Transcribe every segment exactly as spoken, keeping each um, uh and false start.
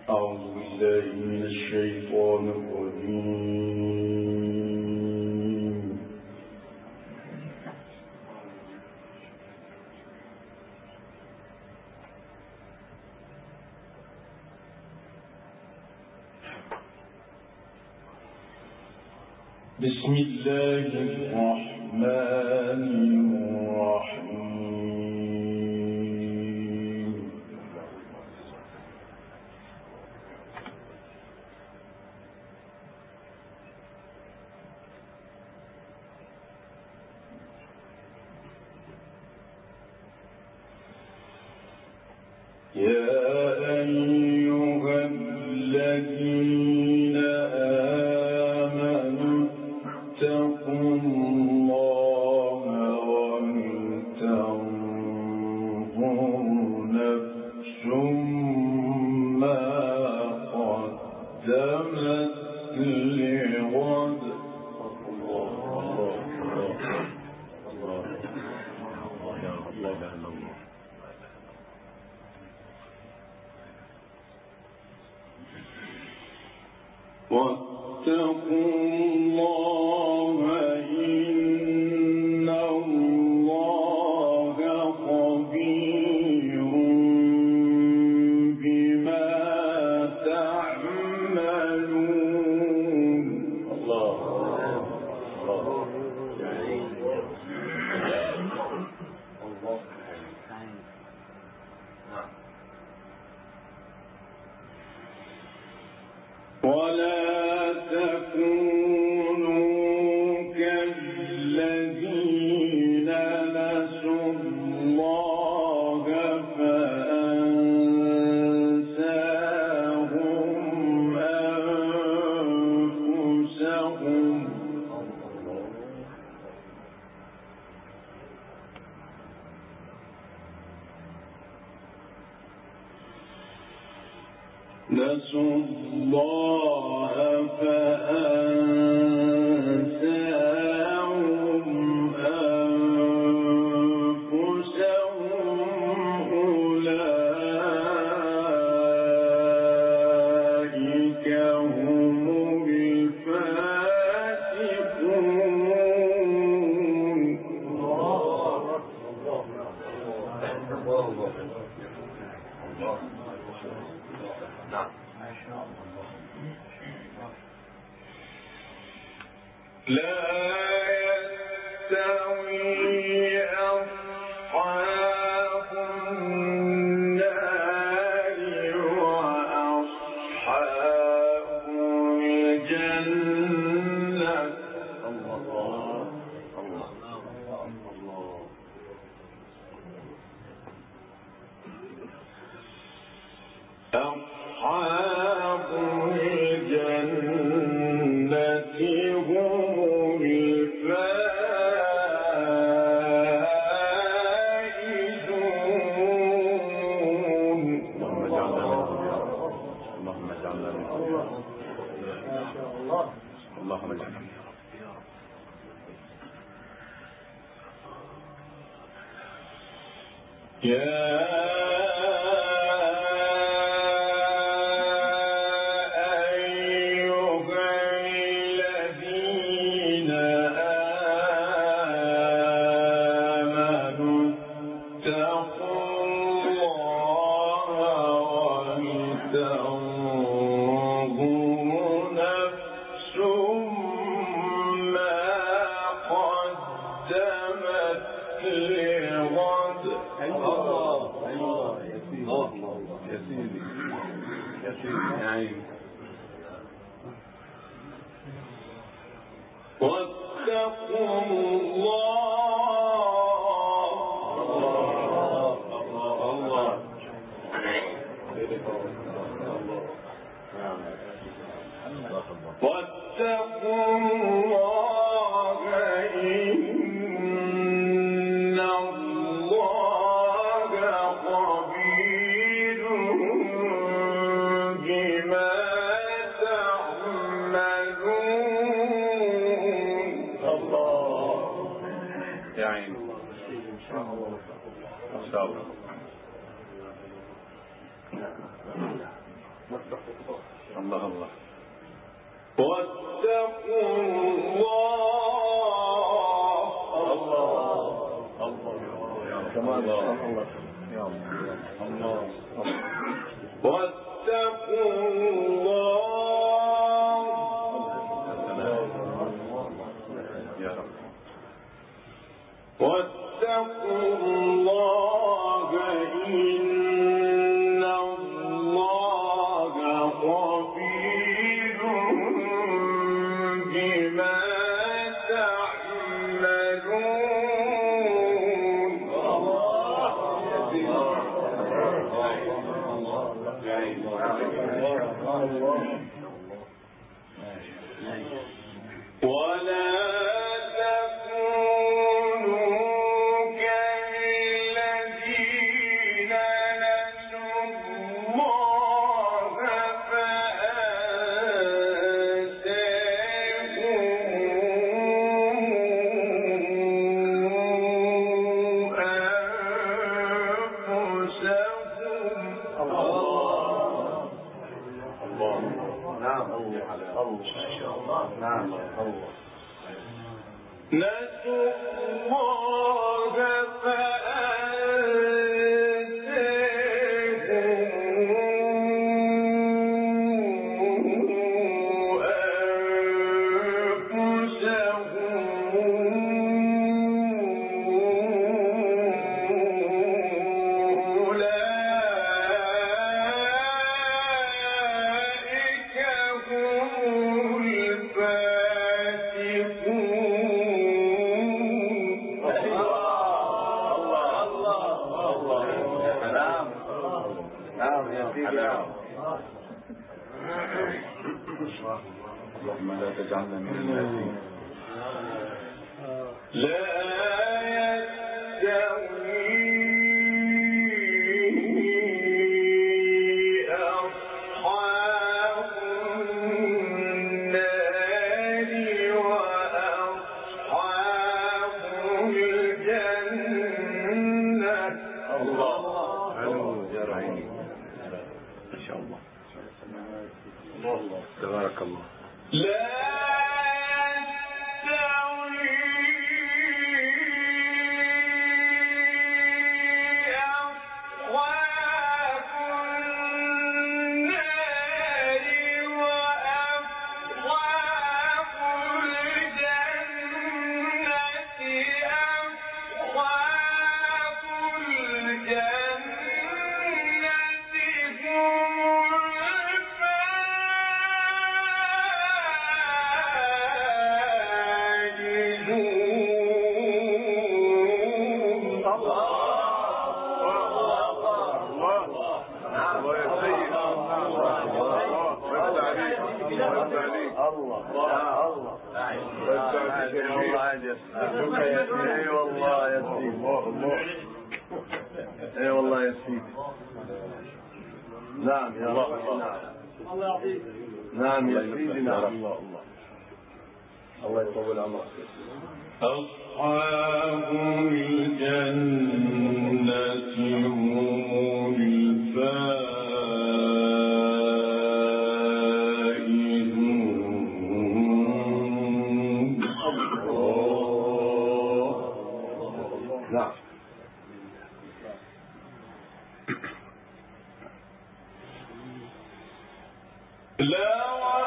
أعوذ بالله من الشيطان الرجيم. بسم الله الرحمن الرحيم. يا أيها الذين آمنوا اتقوا الله ولتنظر نفس ما قدمت لغد. واتقوا الله إن الله خبير بما تعملون. الله ولا تكونوا كالذين نسوا الله فأنساهم أنفسهم. نسوا الله فأنساهم أنفسهم. أولئك هم الفاسقون. لا يستوي أصحاب النار وأصحاب الجنة. الله الله الله. أصحاب الجنة هم الفائزون. اللهم اجعلنا منهم. اللهم اجعلنا منهم. يا واتقوا الله. واتقوا الله إن الله خبير بما تعملون. الله يا عين. إن شاء الله. إن شاء الله. الله الله. واتقوا الله الله يا كمان الله يا الله واتقوا الله يا رب. واتقوا الله إن الله خبير بما تعملون. ولا نسوا الله اللهم لا تجعلنا من الناسين. لا يستوي أصحاب النار وأصحاب الجنة. الله يا رحيم إن شاء الله. الله تبارك الله. لا اي والله يا سيدي اي والله يا سيدي. نعم يا رب. الله يعطيك. نعم يا سيدي. نعم الله الله الله يطول عمرك. أصحاب الجنة هم الفائزون. نعم. لا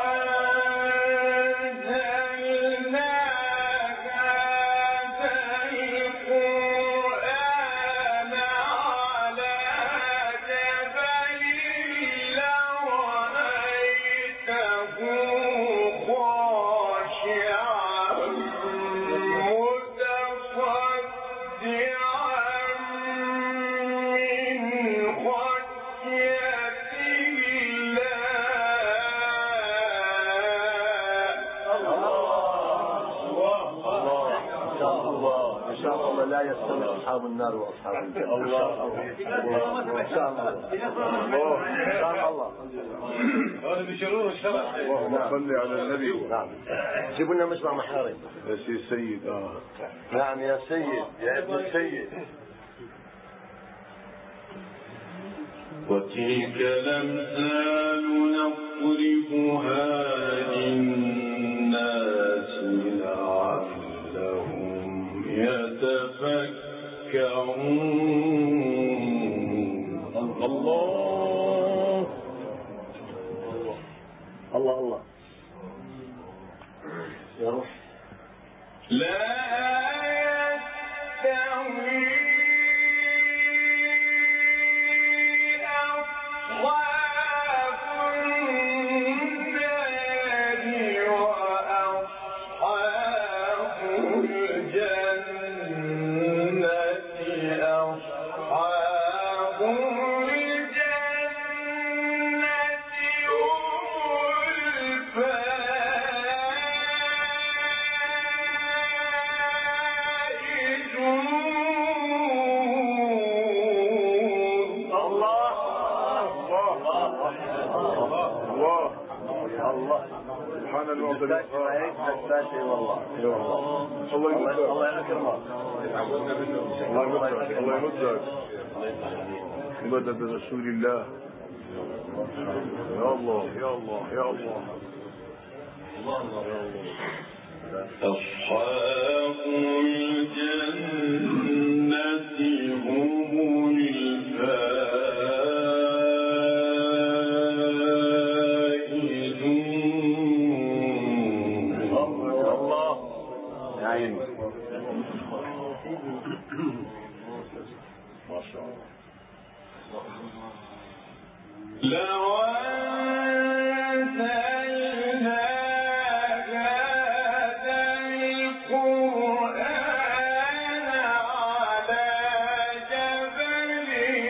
لا يستوي أصحاب النار وأصحاب الجنة. الله إن شاء الله. إن شاء الله. هذا بيشيلون الشرع. اللهم صل على النبي. نعم. جيبوا لنا مجمع محارم. يا سيد. آه. نعم يا سيد يا ابن السيد. وتلك الأمثال نضربها للناس لعلهم يتفكرون. الله الله الله يا روح. لا يستوي مدد رسول الله. يا الله يا الله يا الله. أصحاب الجنة هم الفائزون. الله يا عيني ما شاء الله. لو أنزلنا هذا القرآن على جبل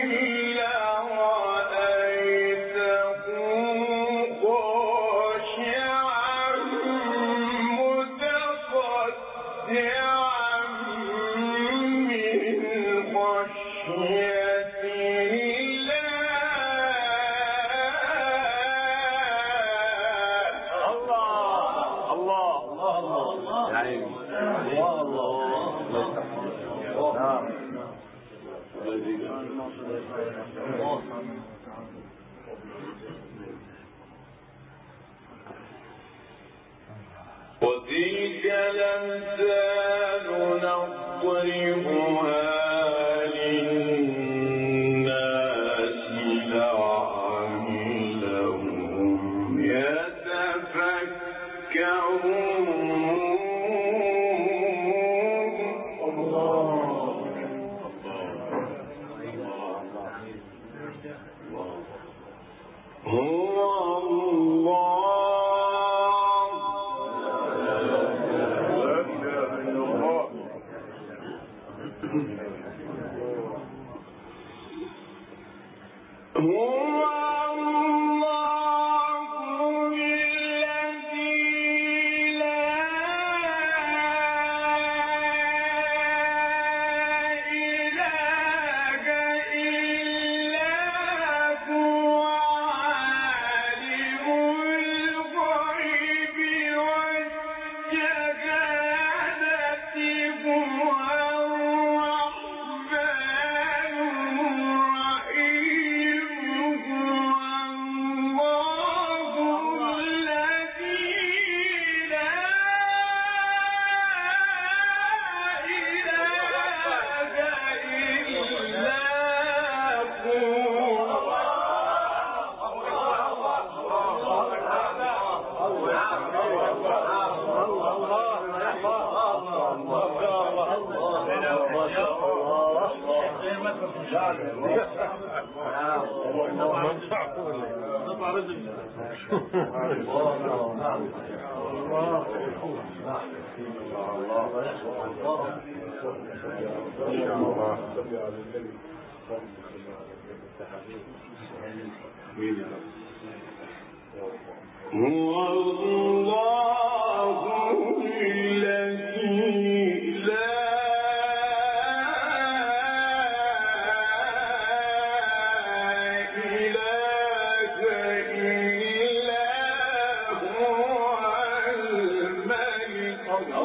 لرأيته خاشعا متصدعا من خشية وتلك الأمثال نضربها للناس لعلهم يتفكرون. هو الله الذي لا إله إلا هو الملك.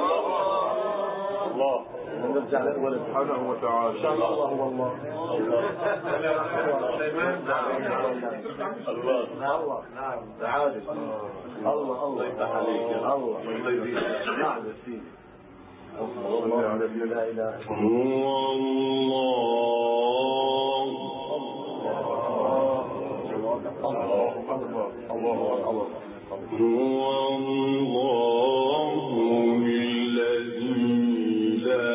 الله سبحانه وتعالى. الله والله الله الله نعم تعالى الله الله يفتح عليك الله الله يزيدك نعم يا سيدي الله الذي لا اله الا هو الله الله الله الله هو الله الذي لا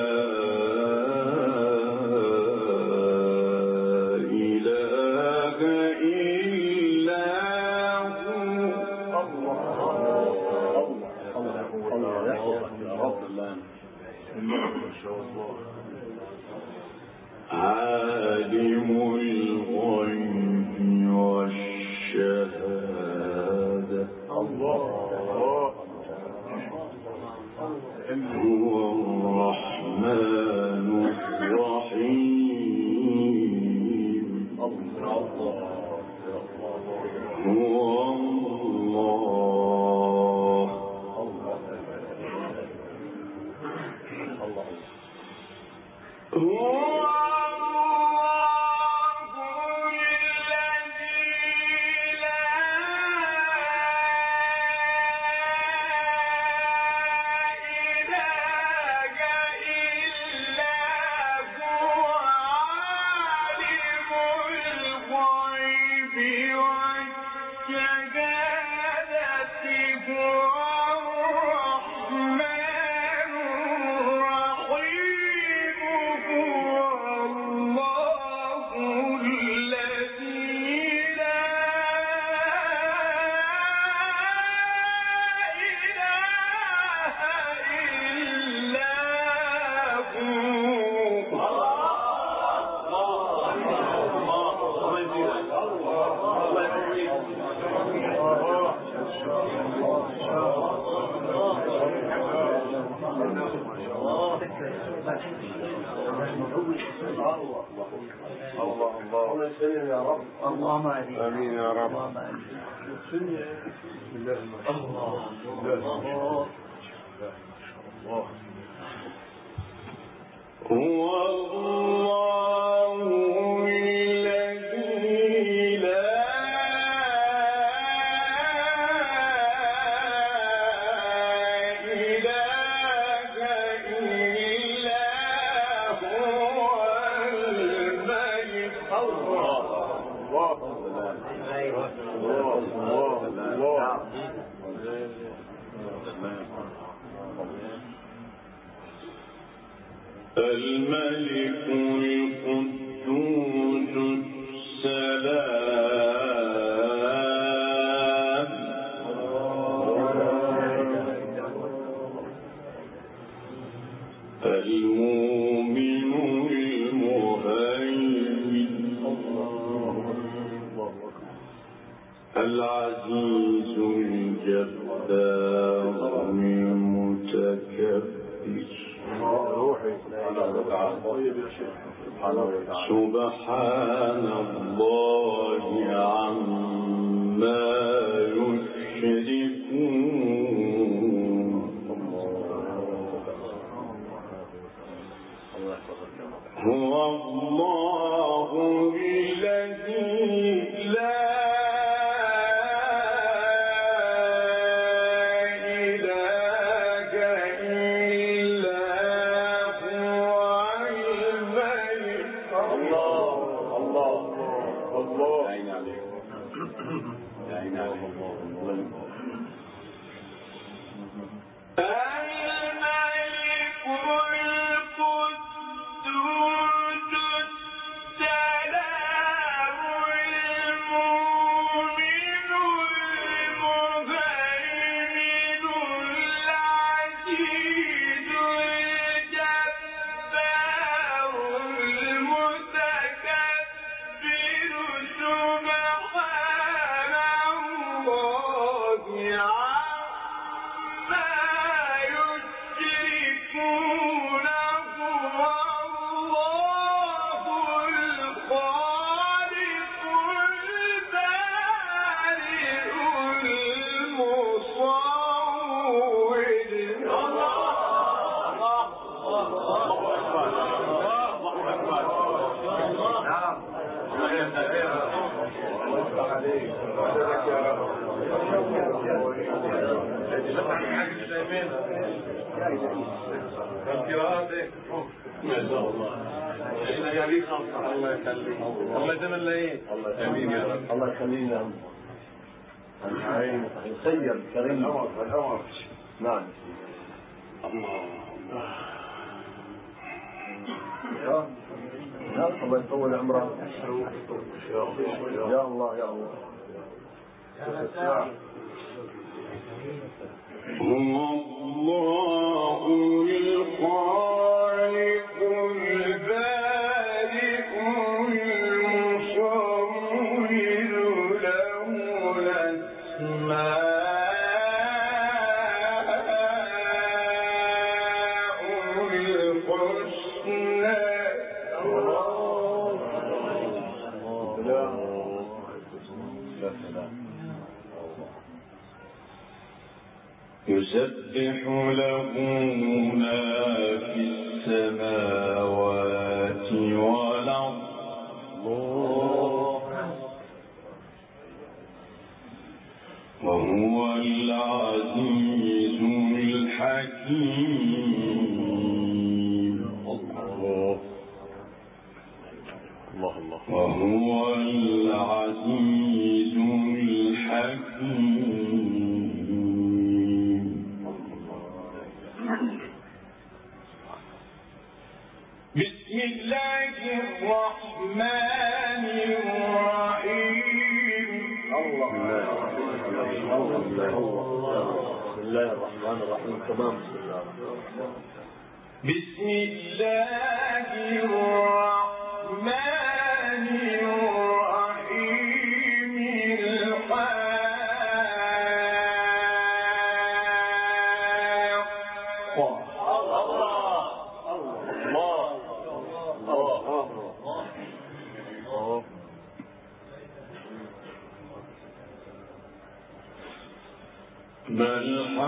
إله إلا هو الله الله يحفظك يا رب الله ما شاء الله عالم الغيب والشهادة الله هو الرحمن الرحيم الله هو الله هو آمين يا رب. بسم الله الله الله هو الله الذي لا إله إلا هو الملك الله الملك القدوس السلام المؤمن المهيمن العزيز الجبار المتكبر سبحان الله عما يشركون هو الله الذي لا الله عليك ما شاء الله. احنا جايين خمسة. الله يخليك. الله يتمنى ايه؟ الله امين يا رب. الله يخلينا الخير الكريم. نعم. الله. يا الله يطول عمرك. يا الله يا الله. هو الله الخالق البارئ المصور له الأسماء يسبح له ما في السماوات والأرض وهو العزيز الحكيم. الله الله الله. وهو العزيز الحكيم. بسم الله الرحمن الرحيم. الله بسم الله الرحمن الرحيم. تمام. بسم الله الرحمن الرحيم. بل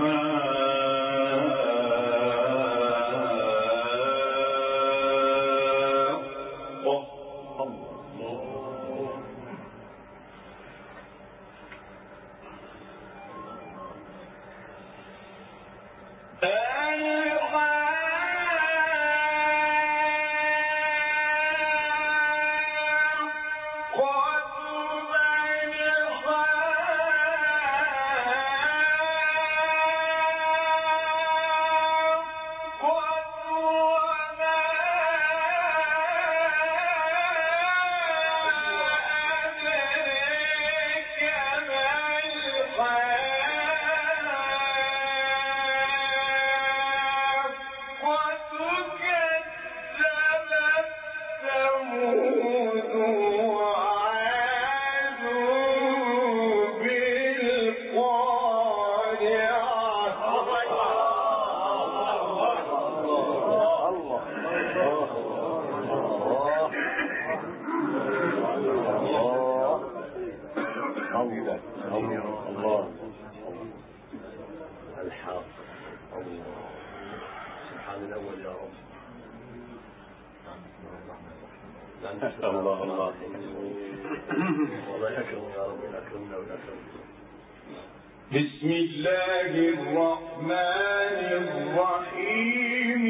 الله الله. الله يكرم يا رب. يكرمنا ويكرم. بسم الله الرحمن الرحيم.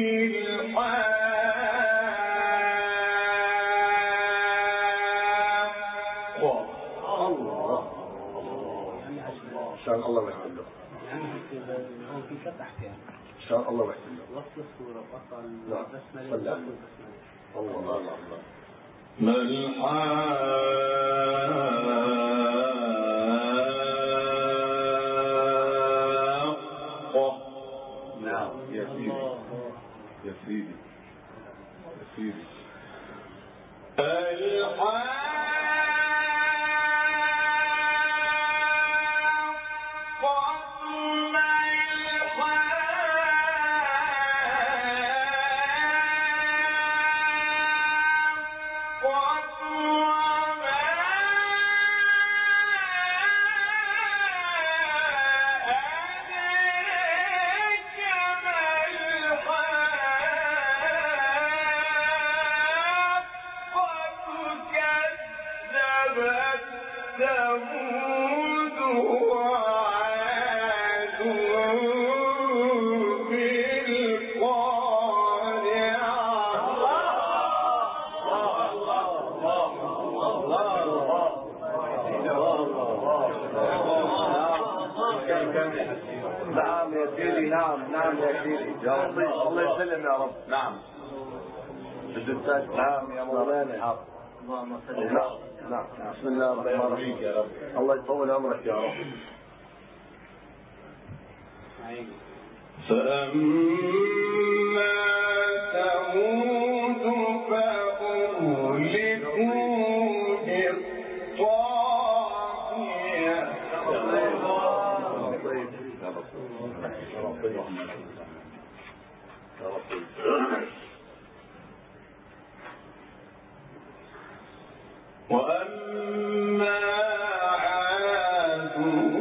الحاقة. الله شاء الله ويحمده. في فتح كان شاء الله ويحمده. وصل الصورة وصل نعم. بسملة. الله الله الله. ما الحاقة. نعم يا سيدي يا سيدي يا سيدي. الحاقة ما الحاقة. نعم نعم يا سيدي يا رب الله يسلم يا رب. نعم نعم يا مولانا. اللهم صل نعم نعم. بسم الله الرحمن الرحيم يا رب. الله يطول عمرك يا رب. فأما ثمود فأهلكوا بالطاغية وأما عاد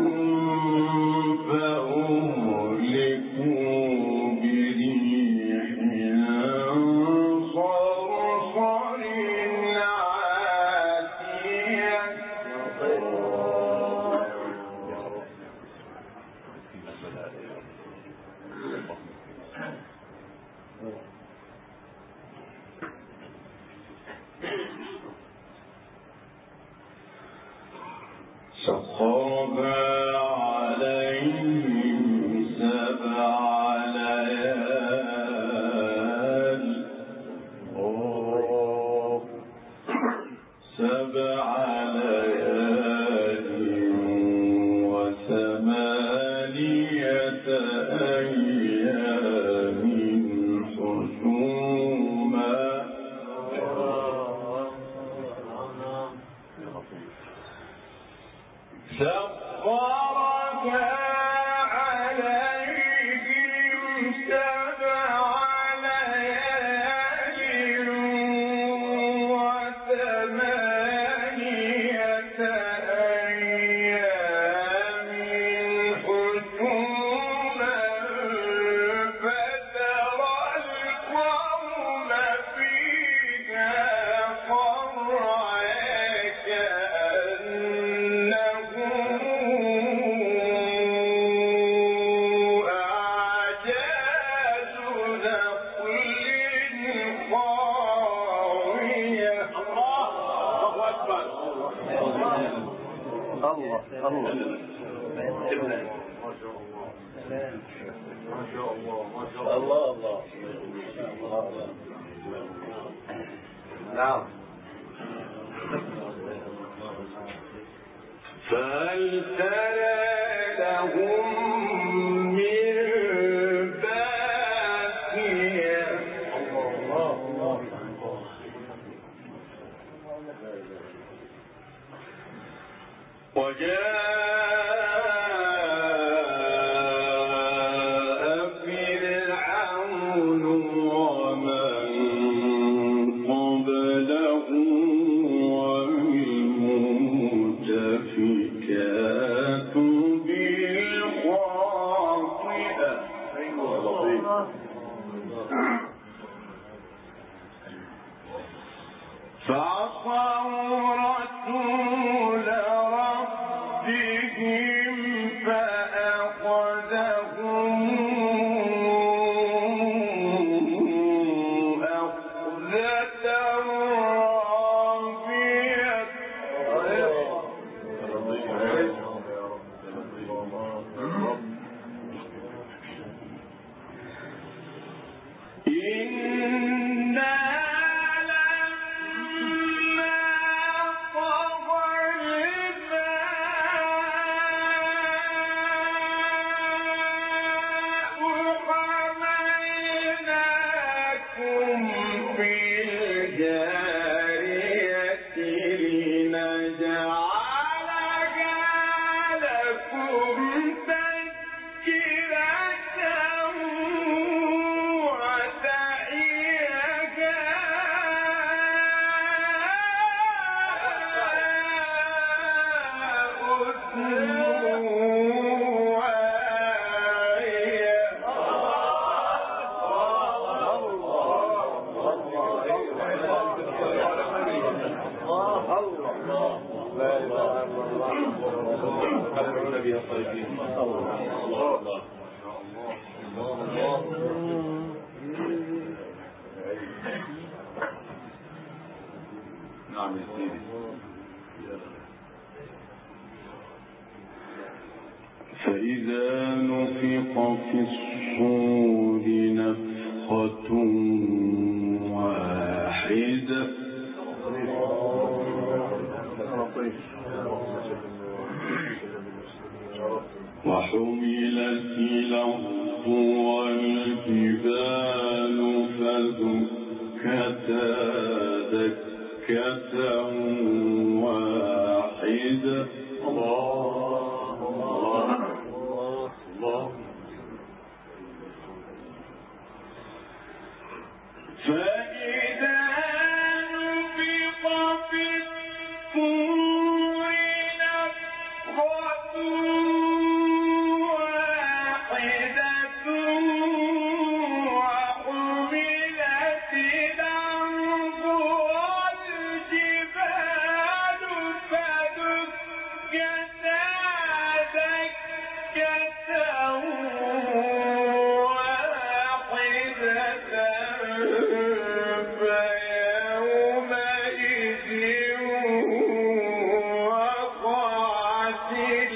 فأهلكوا بريح صرصر عاتية سخرها عليهم سبع ليال سبع ليال وثمانية أيام حسوما سخرها عليهم سبع ليال وثمانية أيام حسوما فترى القوم فيها صرعى كأنهم أعجاز نخل خاوية. الله أكبر. الله الله. الله الله. نعم. فهل ترى لهم من باقية وجاء فرعون ومن قبله والمؤتفكات بالخاطئة فعصوا رسول ربهم فأخذهم أخذة رابية. إنا لما طغى الماء حملناكم في الجارية لنجعلها لكم تذكرة وتعيها أذن واعية. نعم يا سيدي. فإذا نفخ في الصور الصور نفخة واحدة وحملت الأرض والجبال فدكتا دكة واحدة. الله الله الله. فإذا نفخ في الصور نفخة واحدة وحملت الأرض والجبال فدكتا دكة واحدة فيومئذ وقعت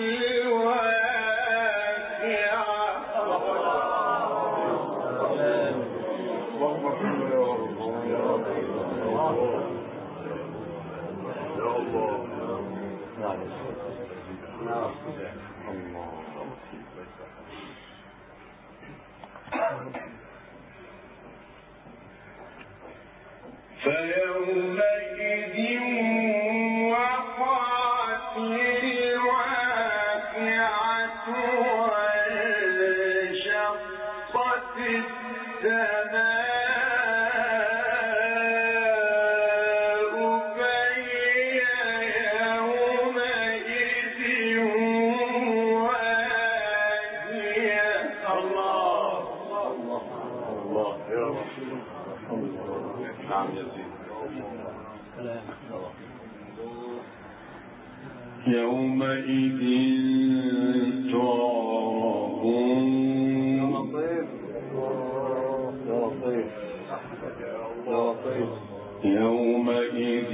فيومئذ وقعت الواقعة وانشقت السماء فهي يومئذ واهية. الله الله يا رب. نعم يزيد. يومئذ تعرضون يومئذ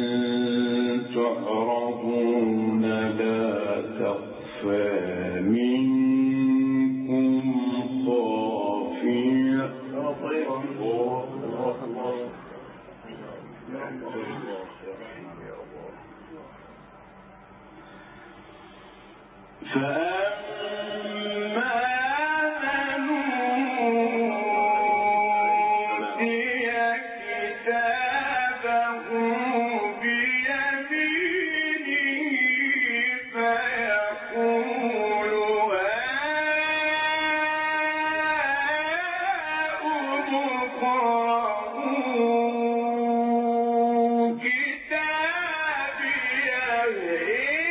تعرضون لا تخفى منكم خافية. فأما من أوتي كتابه بيمينه فيقول هاؤم اقرءوا كتابيه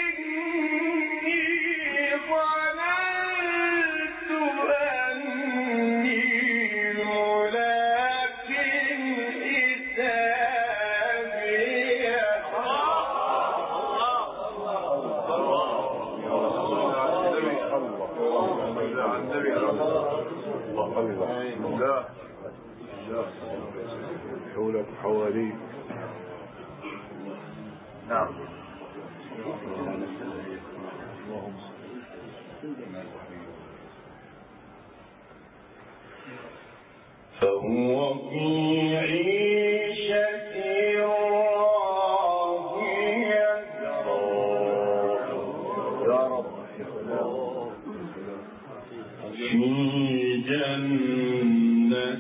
حولك حواليك. نعم. فهو في عيشة راضية. يا رب. في جنة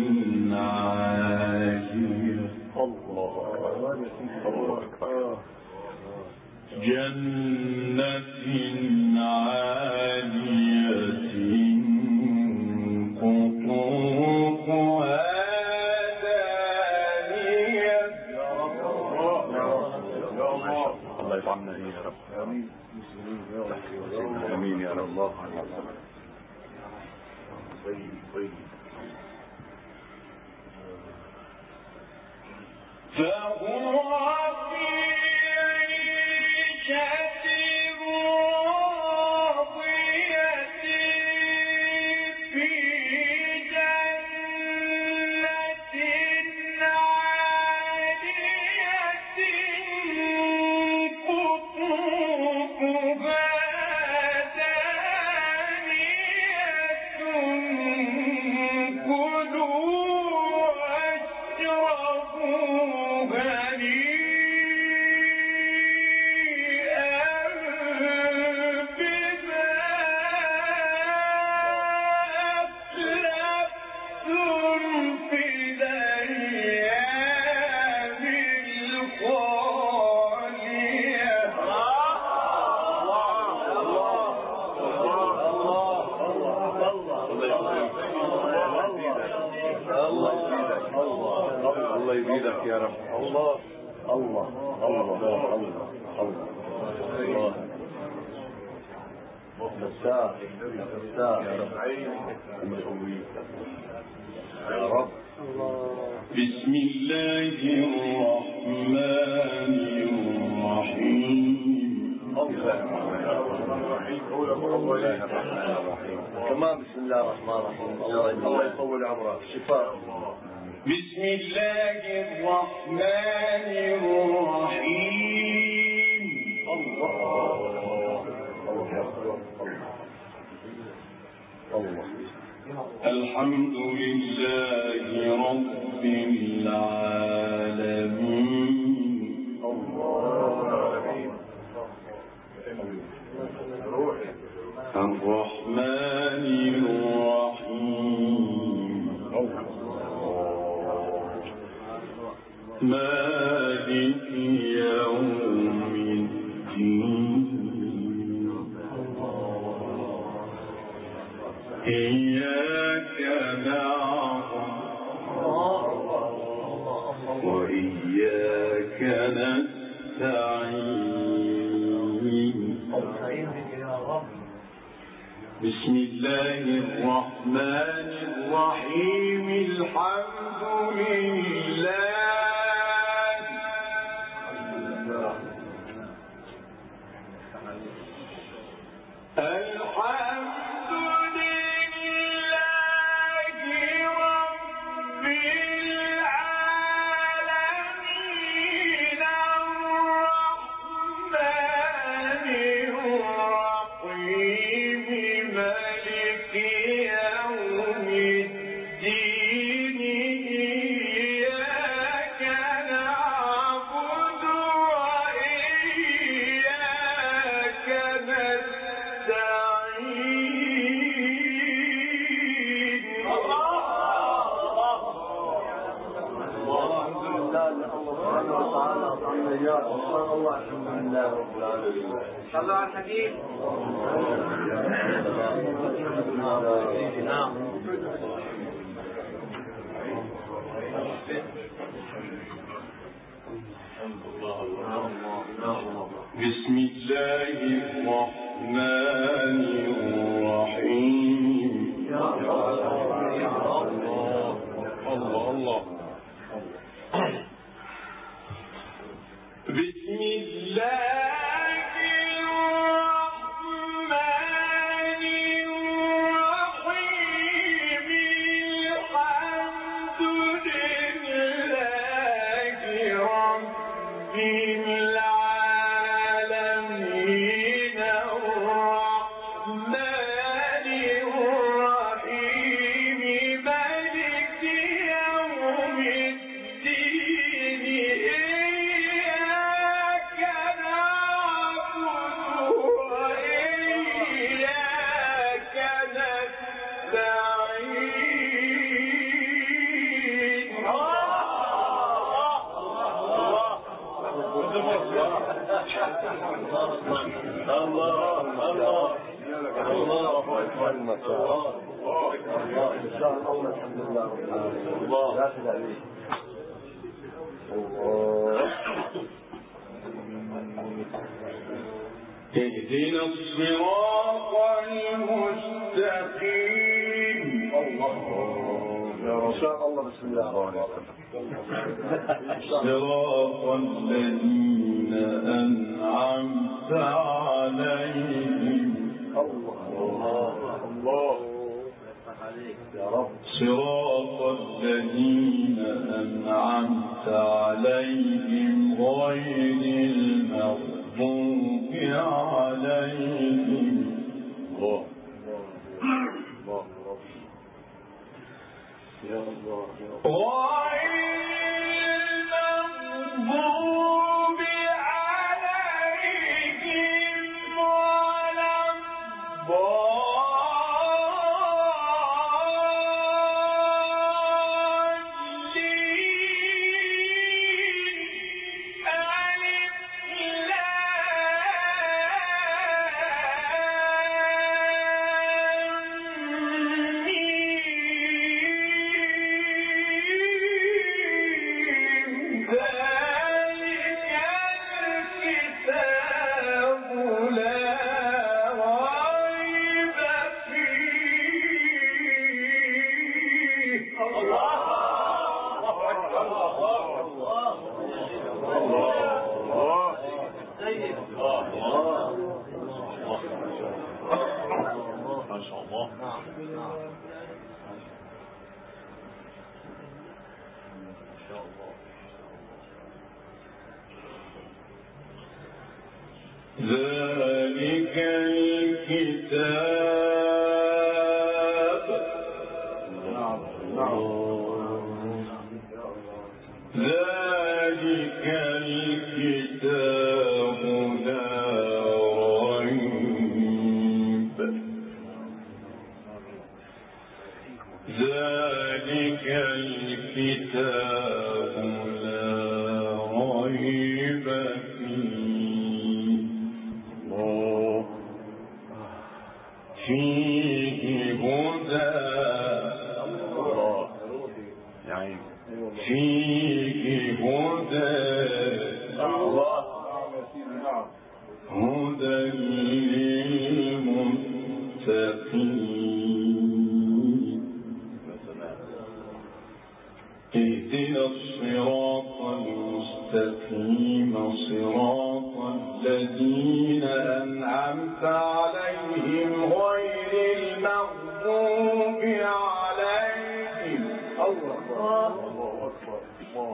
عالية. الله جنة عالية قطوفها دانية. الله يطعمنا يا رب. آمين. آمين يا رب. الله طيب طيب. فهو في عيشة راضية في جنة عالية قطوفها دانية بك يا رب. الله الله الله الله الله الله مساء مساء يا رب. بسم الله الرحمن الرحيم. كمان بسم الله الرحمن الرحيم. الله يطول عمرك. شفاء. بسم الله الرحمن الرحيم. الله الله الحمد لله رب العالمين. الرحمن الرحيم. مالك يوم الدين. إياك نعبد وإياك نستعين. بسم الله الرحمن الرحيم. الحمد لله الحمد لله رب العالمين. الرحمن الرحيم. مالك يوم الدين. إياك نعبد وإياك نستعين. الله سبحانه وتعالى أطعمنا إياه. الله الحمد لله رب العالمين. صلوا على الحبيب. نعم. بسم الله الرحمن الرحيم. الله الله. بسم الله الرحمن الرحيم. الحمد لله رب العالمين. الرحمن الرحيم. مالك يوم الدين. إياك نعبد وإياك نستعين. الله الله الله أكبر. ما شاء الله. الله إن شاء الله. الحمد لله رب العالمين. الله لا تدعي. الله. اهدنا الصراط المستقيم. الله إن شاء الله. بسم الله الرحمن الرحيم. صراط الذين أنعمت عليهم. الله الله يا رب. صراط الذين أنعمت عليهم غير المغضوب عليهم. الله الله رب يا الله يا رب. غير المغضوب عليهم ولا الضالين. ذلك الكتاب ذلك الكتاب لا ريب ذلك الكتاب لا ريب فيه فيه هدى فيه هدى هدى للمتقين اهدنا الصراط المستقيم صراط الذين أنعمت عليهم غير المغضوب عليهم الله أكبر الله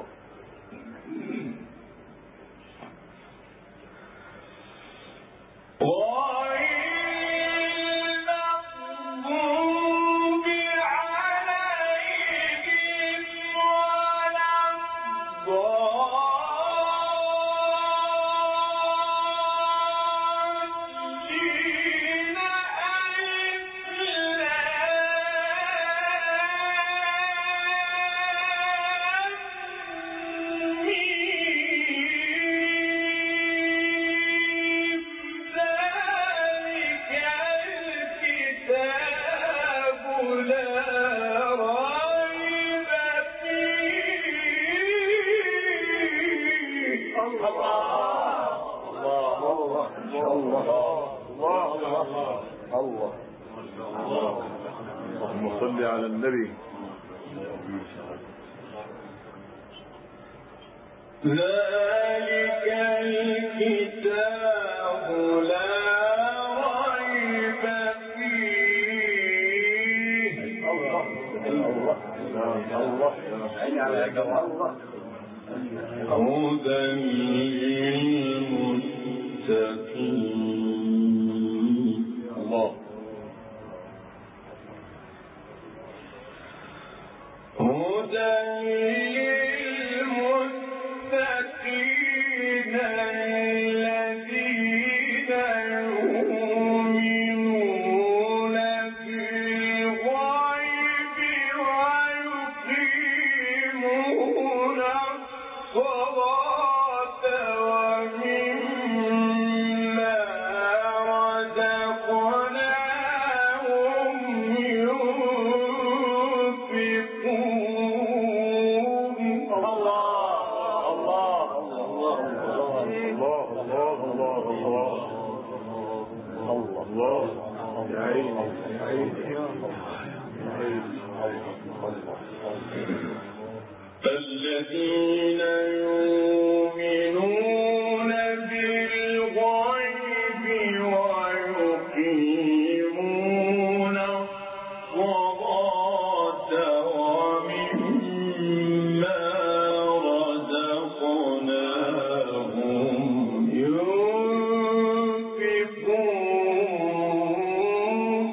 اللهم صل على النبي ذلك الكتاب لا ريب فيه الله الله الله هدى للمتقين الله هدى للمتقين الذين يؤمنون بالغيب ويقيمون الصلاة ومما رزقناهم ينفقون الله الله الله الله الله الله الله يا عيني يا عيني الذين يؤمنون بالغيب ويقيمون الصلاة ومما رزقناهم ينفقون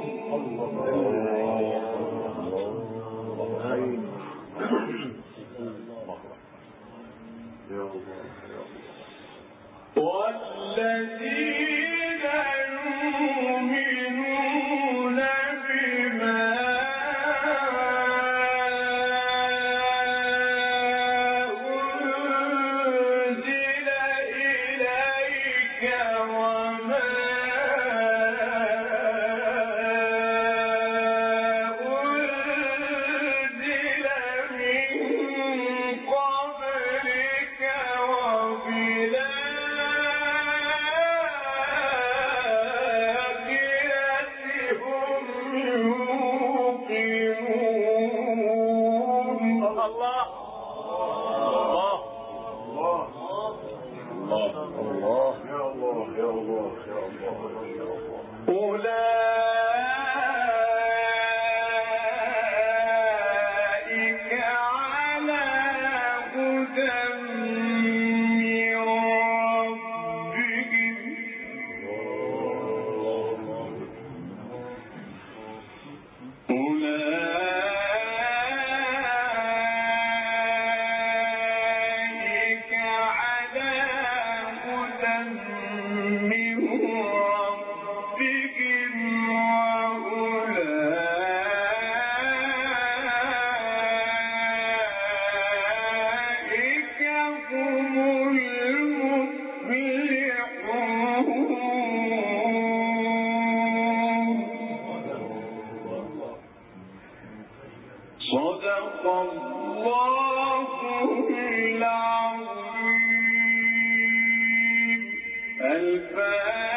والذين يؤمنون بما أنزل إليك وما أنزل من قبلك وبالآخرة صدق الله العظيم. الفاتحة.